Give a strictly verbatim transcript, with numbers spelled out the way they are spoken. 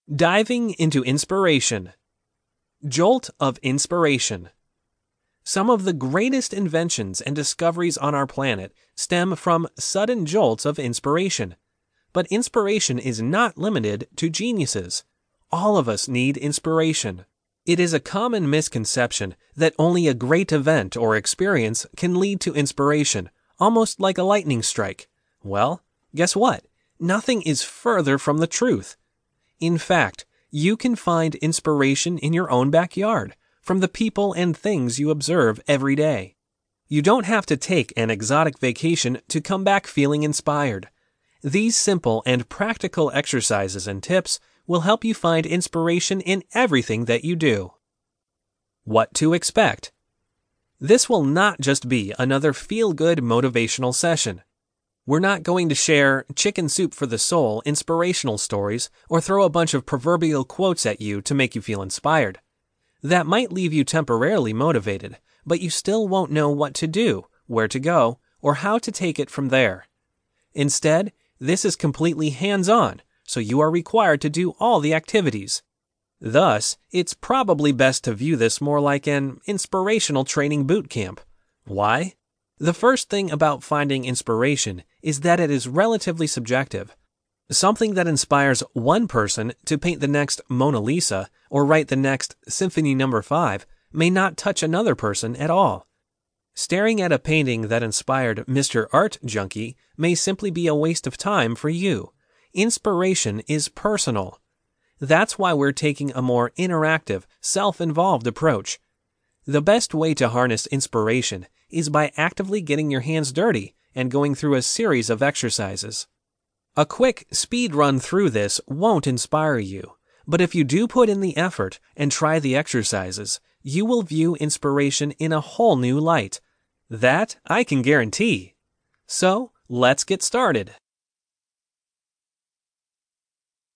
Diving into inspiration. Jolt of inspiration. Some of the greatest inventions and discoveries on our planet stem from sudden jolts of inspiration. But inspiration is not limited to geniuses. All of us need inspiration. It is a common misconception that only a great event or experience can lead to inspiration, almost like a lightning strike. Well, guess what? Nothing is further from the truth. In fact, you can find inspiration in your own backyard, from the people and things you observe every day. You don't have to take an exotic vacation to come back feeling inspired. These simple and practical exercises and tips will help you find inspiration in everything that you do. What to expect? This will not just be another feel-good motivational session. We're not going to share chicken soup for the soul inspirational stories or throw a bunch of proverbial quotes at you to make you feel inspired. That might leave you temporarily motivated, but you still won't know what to do, where to go, or how to take it from there. Instead, this is completely hands-on, so you are required to do all the activities. Thus, it's probably best to view this more like an inspirational training boot camp. Why? The first thing about finding inspiration is that it is relatively subjective. Something that inspires one person to paint the next Mona Lisa or write the next Symphony Number five may not touch another person at all. Staring at a painting that inspired Mister Art Junkie may simply be a waste of time for you. Inspiration is personal. That's why we're taking a more interactive, self-involved approach. The best way to harness inspiration is by actively getting your hands dirty and going through a series of exercises. A quick speed run through this won't inspire you, but if you do put in the effort and try the exercises, you will view inspiration in a whole new light. That I can guarantee. So, let's get started.